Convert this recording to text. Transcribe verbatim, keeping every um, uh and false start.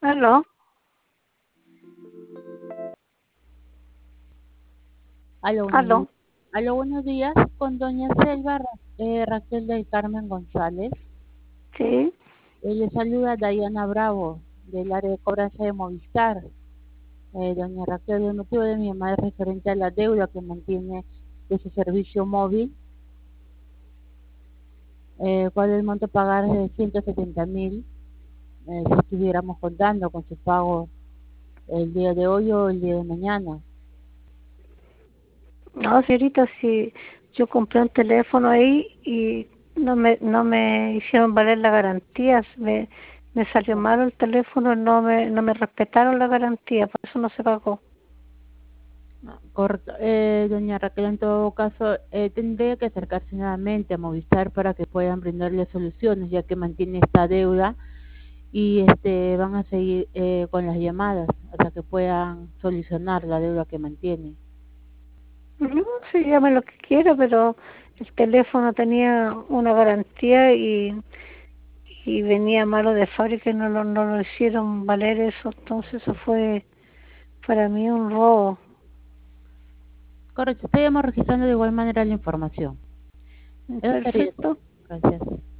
¿Aló? Aló, buenos días. ¿Aló? Aló, buenos días, con doña Selva Ra- eh, Raquel del Carmen González. Sí. Eh, le saluda Dayana Bravo, del área de cobranza de Movistar. Eh, doña Raquel, el motivo de mi llamada es referente a la deuda que mantiene de su servicio móvil, eh, cual el monto a pagar es de ciento setenta mil, eh, si estuviéramos contando con su pago el día de hoy o el día de mañana. No, señorita, si yo compré un teléfono ahí y no me no me hicieron valer la garantía, me, me salió malo el teléfono, no me no me respetaron la garantía, por eso no se pagó. Correcto. Eh, doña Raquel, en todo caso, eh, tendría que acercarse nuevamente a Movistar para que puedan brindarle soluciones, ya que mantiene esta deuda y este van a seguir eh, con las llamadas hasta que puedan solucionar la deuda que mantiene. No, sí, llame lo que quiera, pero el teléfono tenía una garantía y, y venía malo de fábrica y no lo, no lo hicieron valer eso, entonces eso fue para mí un robo. Correcto, estoy registrando de igual manera la información. Eso sería todo. Perfecto. Gracias.